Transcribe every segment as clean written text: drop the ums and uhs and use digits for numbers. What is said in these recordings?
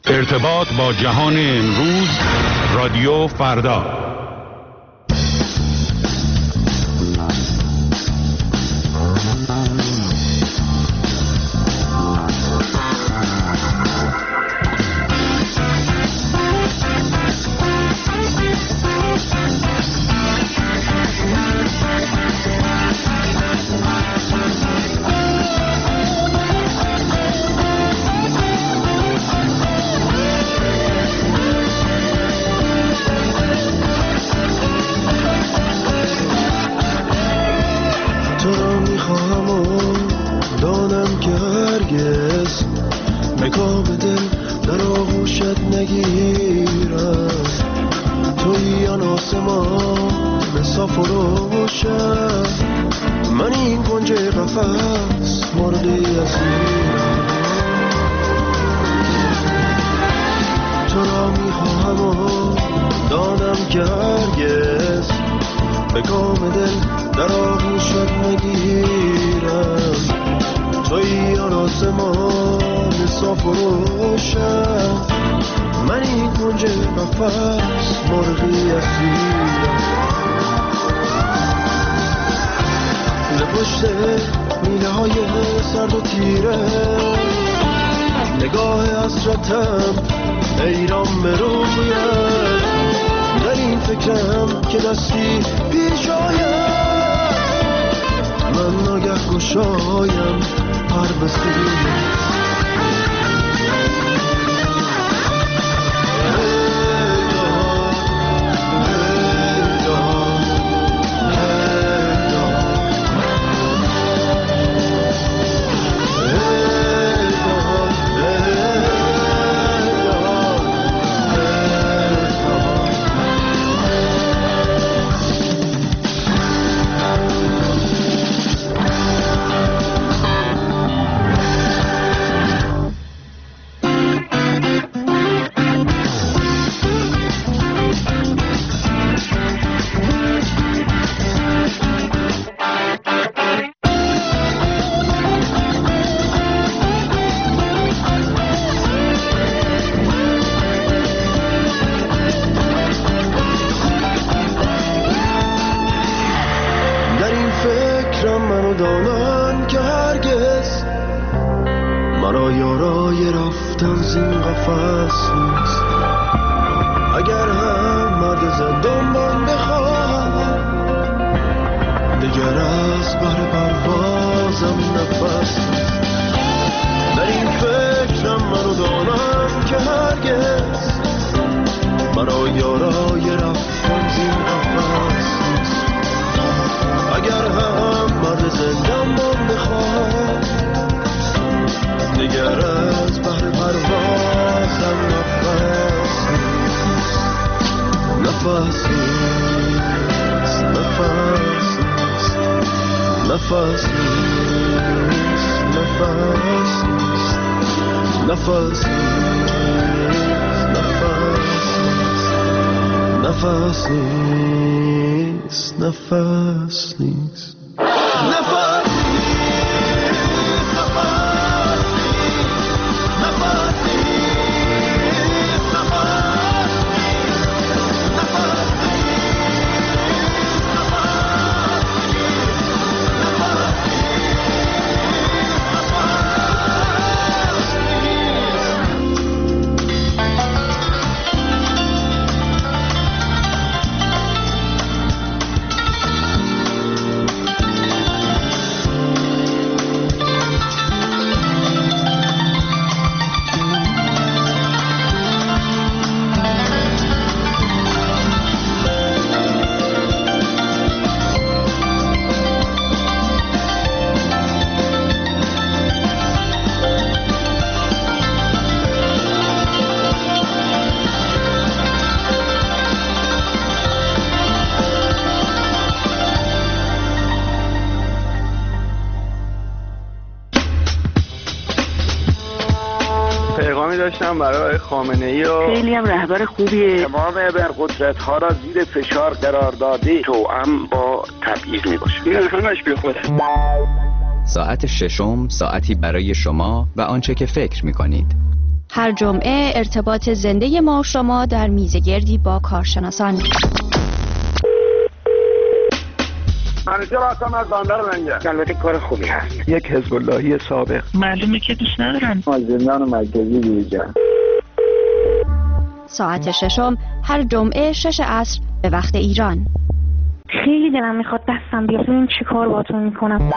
ارتباط با جهان امروز، رادیو فردا. داشتم برای خامنه‌ای و خیلی هم رهبر خوبیه. تمام ابرقدرت‌ها را زیر فشار قرار داده توأم با تبعیض میباشه. این همش بی خوده. ساعت ششم، ساعتی برای شما و آنچه که فکر میکنید. هر جمعه ارتباط زنده ما و شما در میزگردی با کارشناسان. منیجر هستم از بندر لنگر. البته کار خوبی هست. یک حزب اللهی سابق. معلومه که دوست ندارن. از زندان مرکزی بیرون. ساعت 6 هر جمعه 6 عصر به وقت ایران. خیلی دلم میخواد دستم بیاد ببینم چی کار باهاتون میکنم.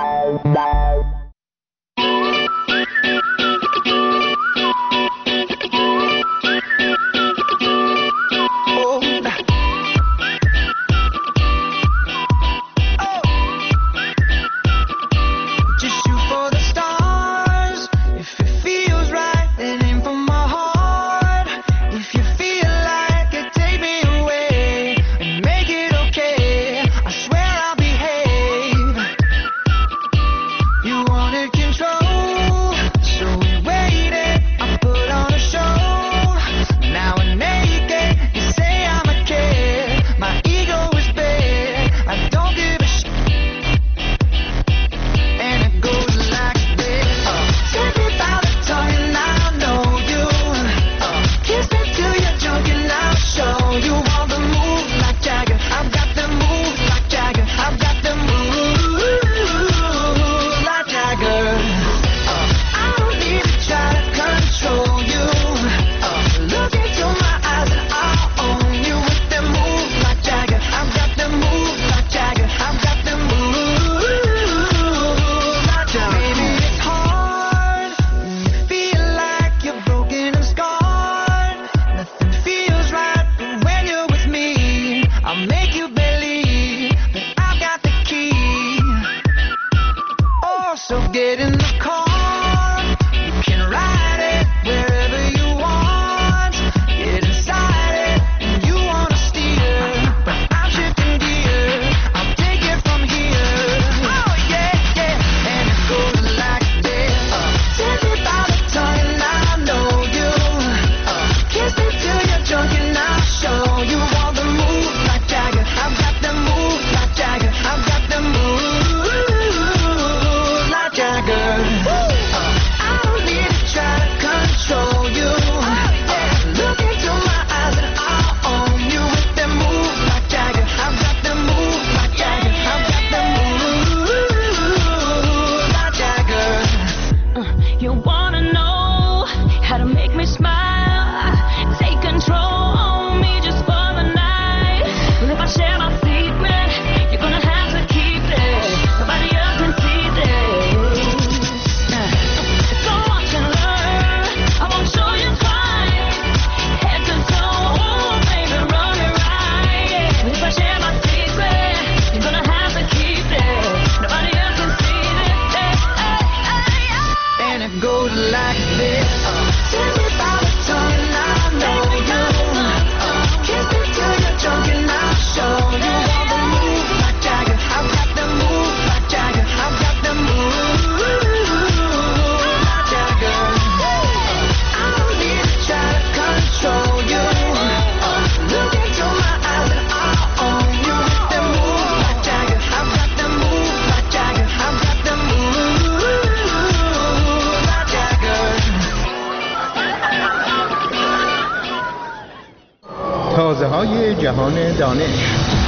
تازه‌های جهان دانش.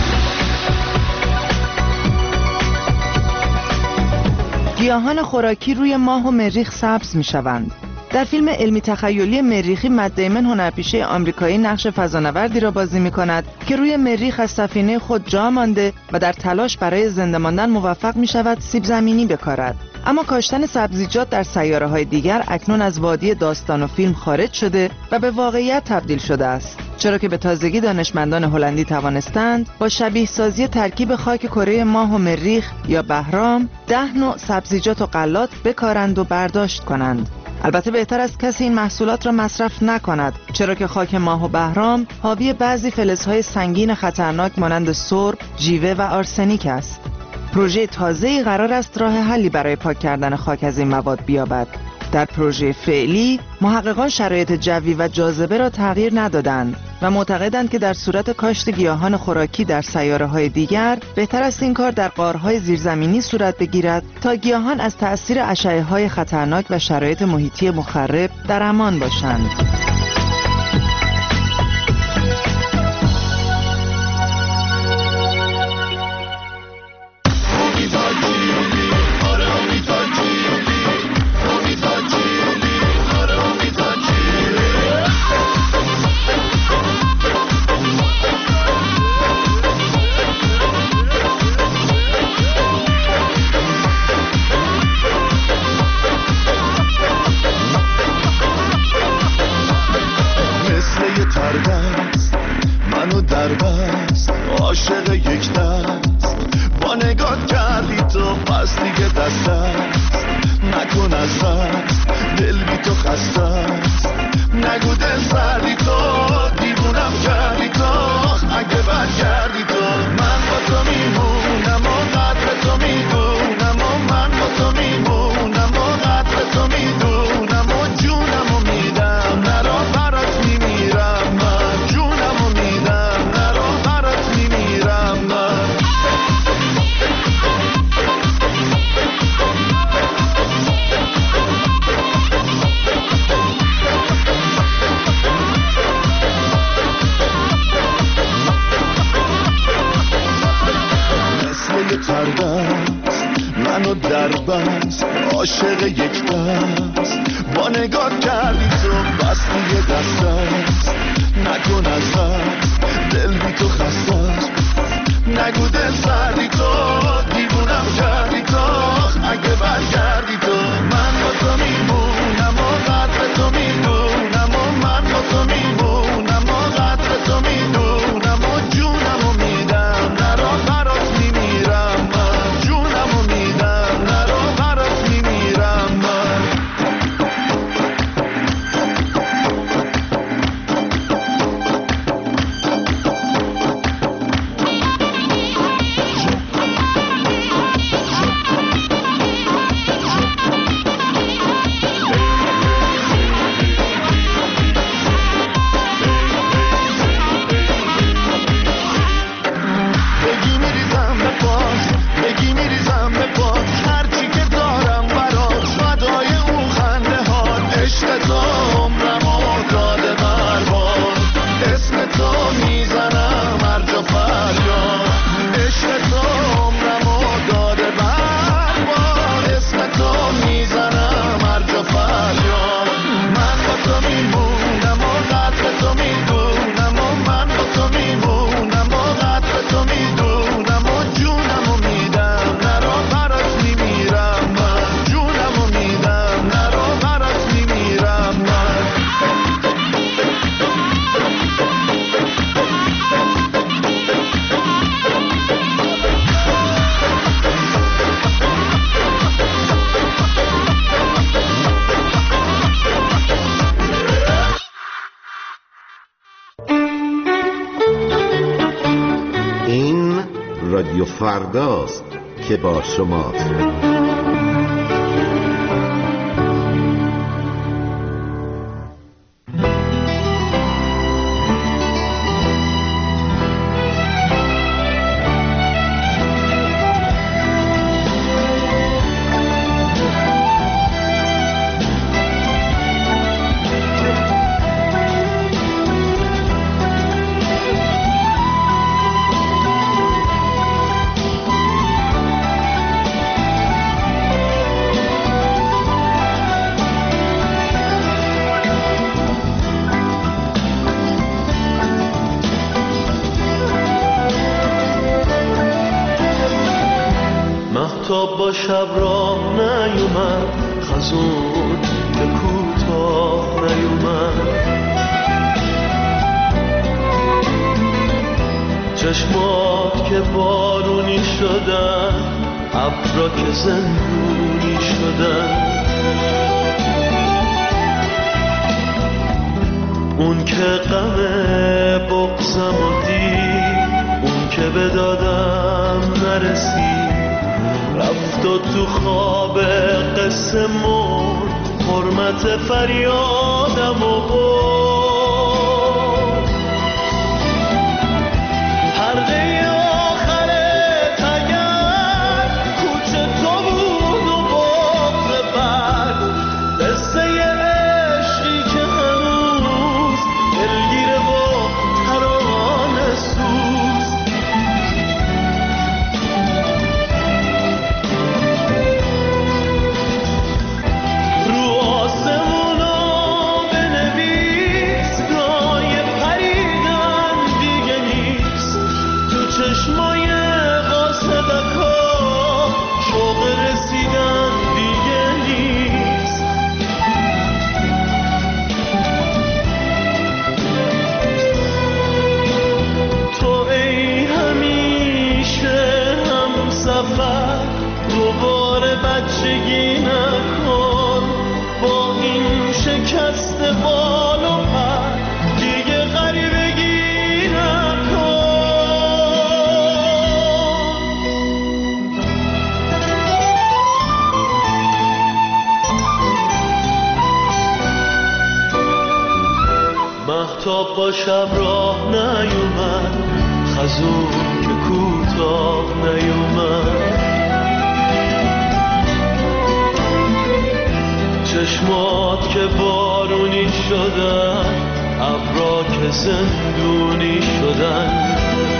گیاهان خوراکی روی ماه و مریخ سبز می‌شوند. در فیلم علمی تخیلی مریخی مت دیمن هنرپیشه آمریکایی نقش فضانوردی را بازی می‌کند که روی مریخ از سفینه خود جا مانده و در تلاش برای زنده ماندن موفق می‌شود سیب زمینی بکارد. اما کاشتن سبزیجات در سیاره‌های دیگر اکنون از وادی داستان و فیلم خارج شده و به واقعیت تبدیل شده است، چرا که به تازگی دانشمندان هلندی توانستند با شبیه سازی ترکیب خاک کره ماه و مریخ یا بهرام 10 نوع سبزیجات و غلات بکارند و برداشت کنند. البته بهتر است کسی این محصولات را مصرف نکند، چرا که خاک ماه و بهرام حاوی بعضی فلزهای سنگین خطرناک مانند سرب، جیوه و آرسنیک است. پروژه تازه‌ای قرار است راه حلی برای پاک کردن خاک از این مواد بیابد. در پروژه فعلی محققان شرایط جوی و جاذبه را تغییر ندادند و معتقدند که در صورت کاشت گیاهان خوراکی در سیاره‌های دیگر بهتر است این کار در غارهای زیرزمینی صورت بگیرد تا گیاهان از تأثیر اشعه‌های خطرناک و شرایط محیطی مخرب در امان باشند. منو در بست عاشق یک دست با نگاه کردی تو پس دیگه دست نکن از دست دل بی تو خسته است نگو دل سردی تو دیوونم کردی تو اگه برگردی تو من با تو میمونم و قدر تو میدونم و من با تو میمونم و قدر تو میدونم و جونم و میدم نرا برات میمیرم من جونم و میدم نرا برات میمیرم من مثل یه تردست منو در بست عاشق یک دست با نگاه کردی تو بس دیگه دست است نکن از دست دل بی تو خسته است نگو دل سردی تو دیوونم کردی تو اگه برگردی تو من با تو میمونم و قدر تو میدونم و من با تو میمونم و قدر تو میدونم و جونم و میدم نرا برات میمیرم من جونم و میدم نرا برات میمیرم من بگی میریزم به پاس بگی میریزم به پاس هرچی که دارم برات فدای اون خنده ها عشق تو عمرمو داده برباد اسم تو میزنم هر جا فریاد عشق تو عمرمو داده برباد اسم تو میزنم هر جا فریاد من با تو میمونم و قدر تو میدونم و من با تو میمونم و قدر تو میدونم و جونم و میدم نرا برات میمیرم من جونم و میدم نرا برات میمیرم من این رادیو فرداست که با شماست. مهتاب با شب را نیومد خزون که کوتاه نیومد چشمات که بارونی شدن ابرا که زندونی شدن اون که غم بغضم و دید اون که به دادم نرسید رفت و تو خواب قصه مرد حرمت فریادم و برد مهتاب با شب راه نیومد، خزون که کوتاه نیومد. چشمات که بارونی شدن، ابرا که زندونی شدن.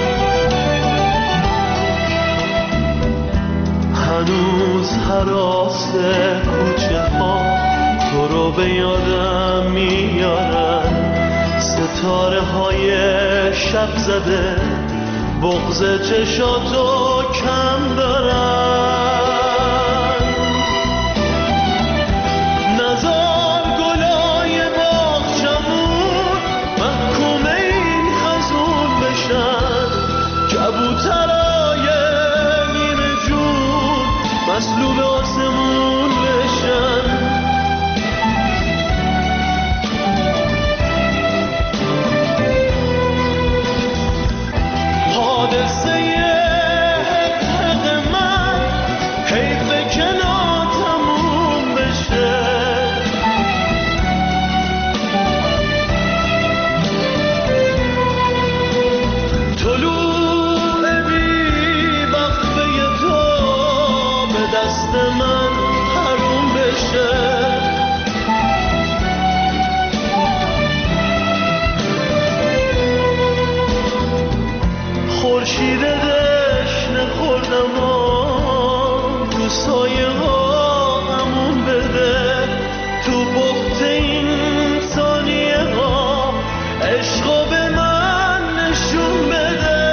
هنوز هراس کوچه ها تو رو به یادم میارن، ستاره های شب زده بغض چشاتو کم دارن. نزار گلای باغچمون محکوم این خزون بشن، کبوترای نیمه جون مسلوب آسمون بشن. حادثه حق من حیف که ناتموم بشه. طلوع بی وقفه تو به دست من حروم بشه. خورشید دشنه خوردم و رو سایه ها امون بده، تو بخت این ثانیه ها عشقو به من نشون بده.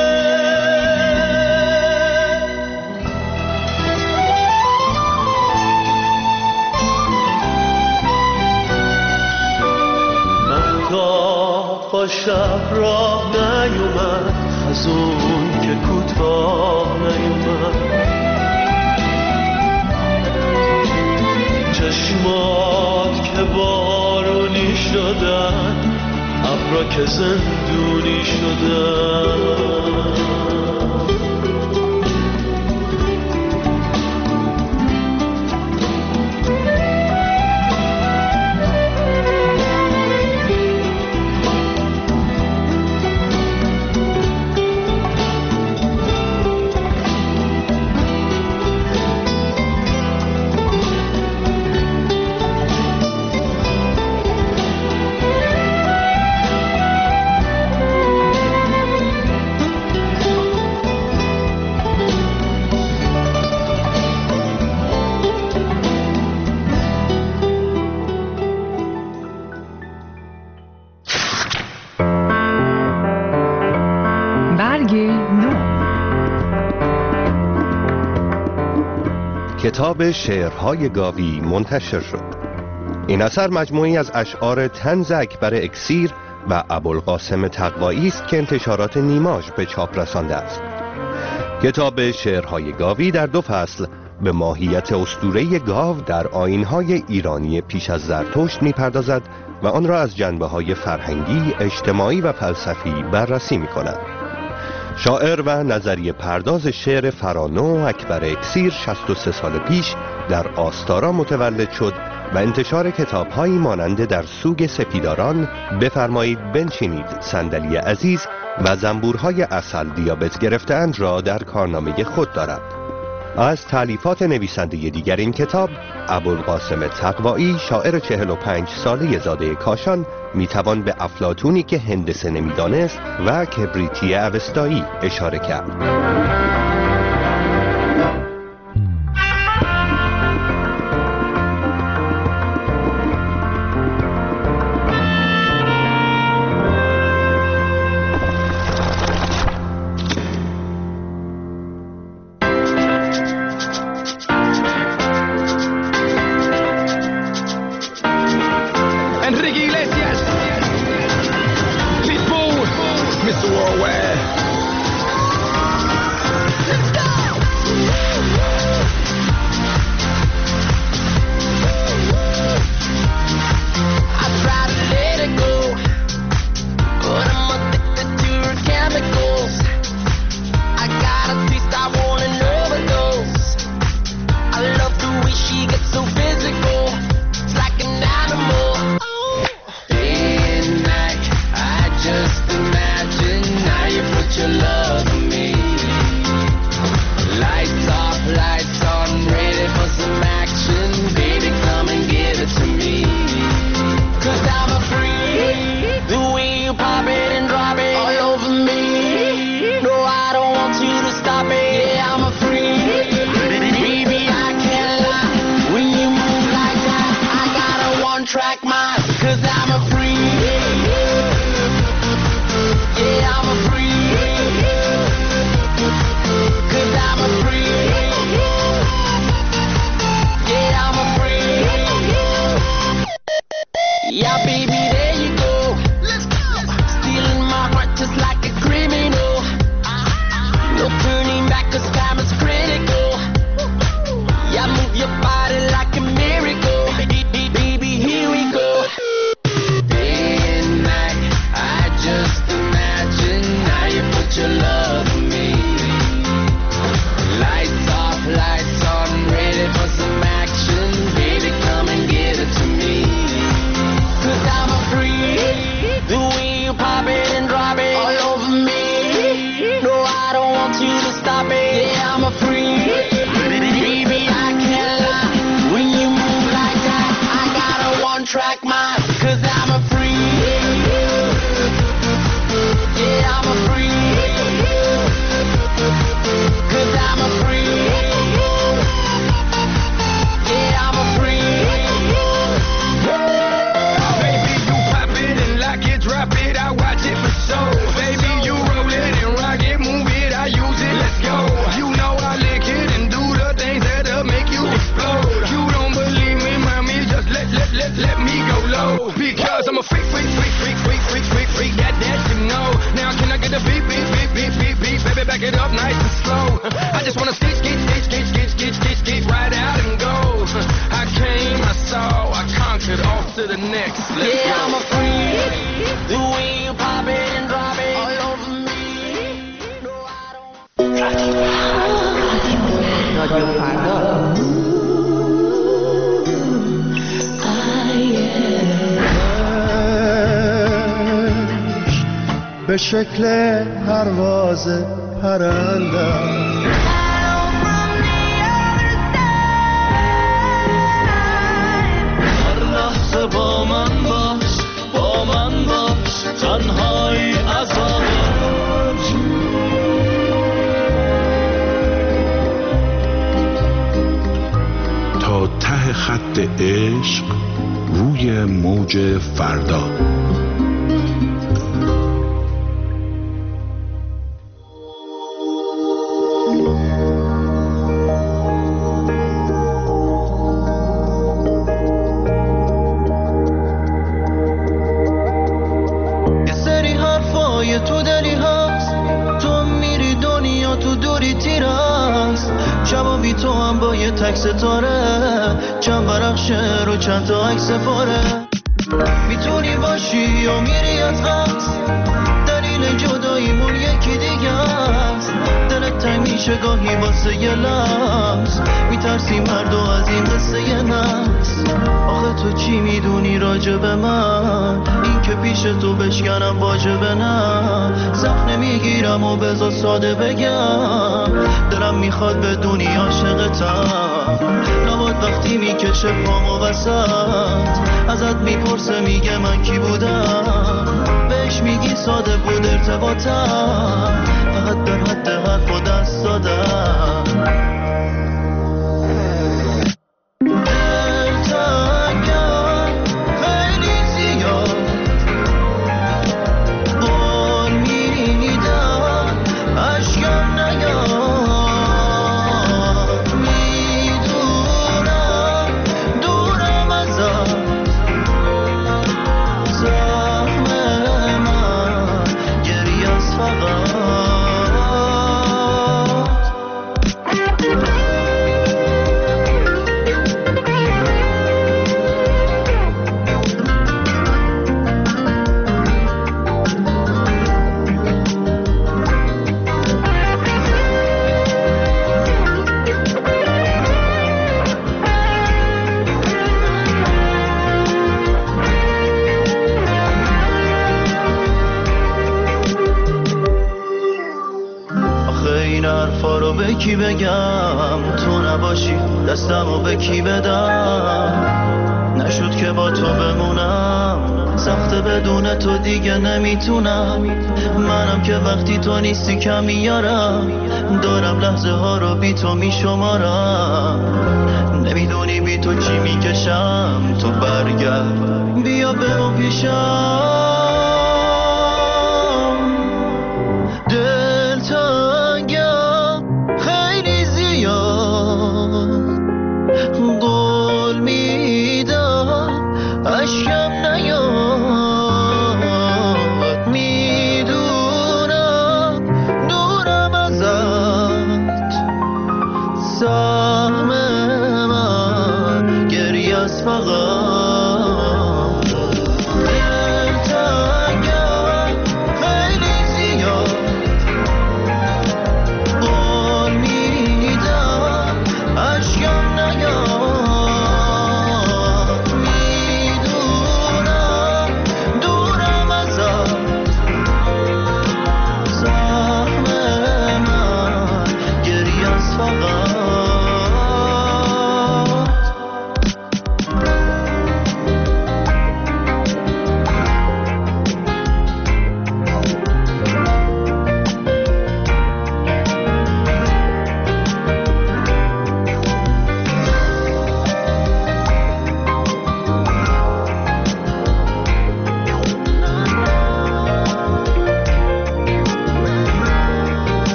مهتاب با شب راه نیومد، خزون که کوتاه نیومد. چشمات که بارونی شدن، ابرا که زندونی شدن. کتاب شعرهای گاوی منتشر شد. این اثر مجموعی از اشعار طنز اکبر اکسیر و ابوالقاسم تقوایی است که انتشارات نیماژ به چاپ رسانده است. کتاب شعرهای گاوی در 2 فصل به ماهیت اسطوره گاو در آیین‌های ایرانی پیش از زرتشت می‌پردازد و آن را از جنبه‌های فرهنگی، اجتماعی و فلسفی بررسی می‌کند. شاعر و نظریه پرداز شعر فرانو اکبر اکسیر 63 سال پیش در آستارا متولد شد و انتشار کتاب‌هایی مانند در سوگ سپیداران، بفرمایید بنشینید صندلی عزیز و زنبورهای عسل دیابت گرفته‌اند را در کارنامه خود دارد. از تالیفات نویسنده دیگر این کتاب، ابوالقاسم تقوایی شاعر 45 ساله زاده کاشان میتوان به افلاطونی که هندسه نمیدانست و کبریتی اوستایی اشاره کرد. I'm a freak. Yeah, I'm a freak. 'Cause I'm a freak. Yeah, I'm a freak. Yeah, baby, there you go. Let's go. Stealing my heart just like a criminal. No turning back 'cause time is critical. Yeah, move your body like a miracle. Baby, here we go. Day and night, I just imagine how you put your love on me. Lights off, lights on, ready for some action. Baby, come and give it to me. 'Cause I'm a freak. The way you pop it and drop it all over me. No, I don't want you to stop it. Yeah, I'm a freak. Baby, I can't lie. When you move like that, I got a one-track mind. 'Cause I'm a freak. Yeah, I'm a freak. 'Cause I'm a freak. Yeah, I'm a freak. Baby, you pop it and lock it, drop it, I watch it for show. Baby, you roll it and rock it, move it, I use it, let's go. You know I lick it and do the things that'll make you explode. You don't believe me, mommy, just let me go low. Because I'm a freak, that you know. Now can I get a beep, baby, back it up nice and slow. I just wanna skate right out and go. I came, I saw, I conquered, off to the next. Let's go. I'm a freak. The way you pop it and drop it all over me. No, I don't. رادیو فردا. به شکل پرواز پرنده هر لحظه با من باش تنهایی عذاب تا ته خط عشق روی موج فردا. تو دلی هست تو میری دنیا تو دوری تیر هست شبا بی تو هم با یه تک ستاره چند برخشه رو چند تا عکس پاره میتونی باشی یا میری از قصد دلیل جداییمون یکی دیگه است دلت تنگ میشه گاهی واسه یه لحظ میترسی مردو از این قصه یه نفس آخه تو چی میدونی راجع به من این که پیش تو بشکنم واجبه نه سخت نمیگیرم و بذار ساده بگم دلم میخواد بدونی عاشقتم نباد وقتی میکشه پامو وسط ازت میپرسه میگه من کی بودم بهش میگی ساده بود ارتباطم فقط در حد حرف و دست دادم به کی بگم تو نباشی دستمو به کی بدم نشد که با تو بمونم سخته بدون تو دیگه نمیتونم منم که وقتی تو نیستی کم میارم دارم لحظه ها رو بی تو میشمارم نمیدونی بی تو چی میکشم تو برگرد بیا بمون پیشم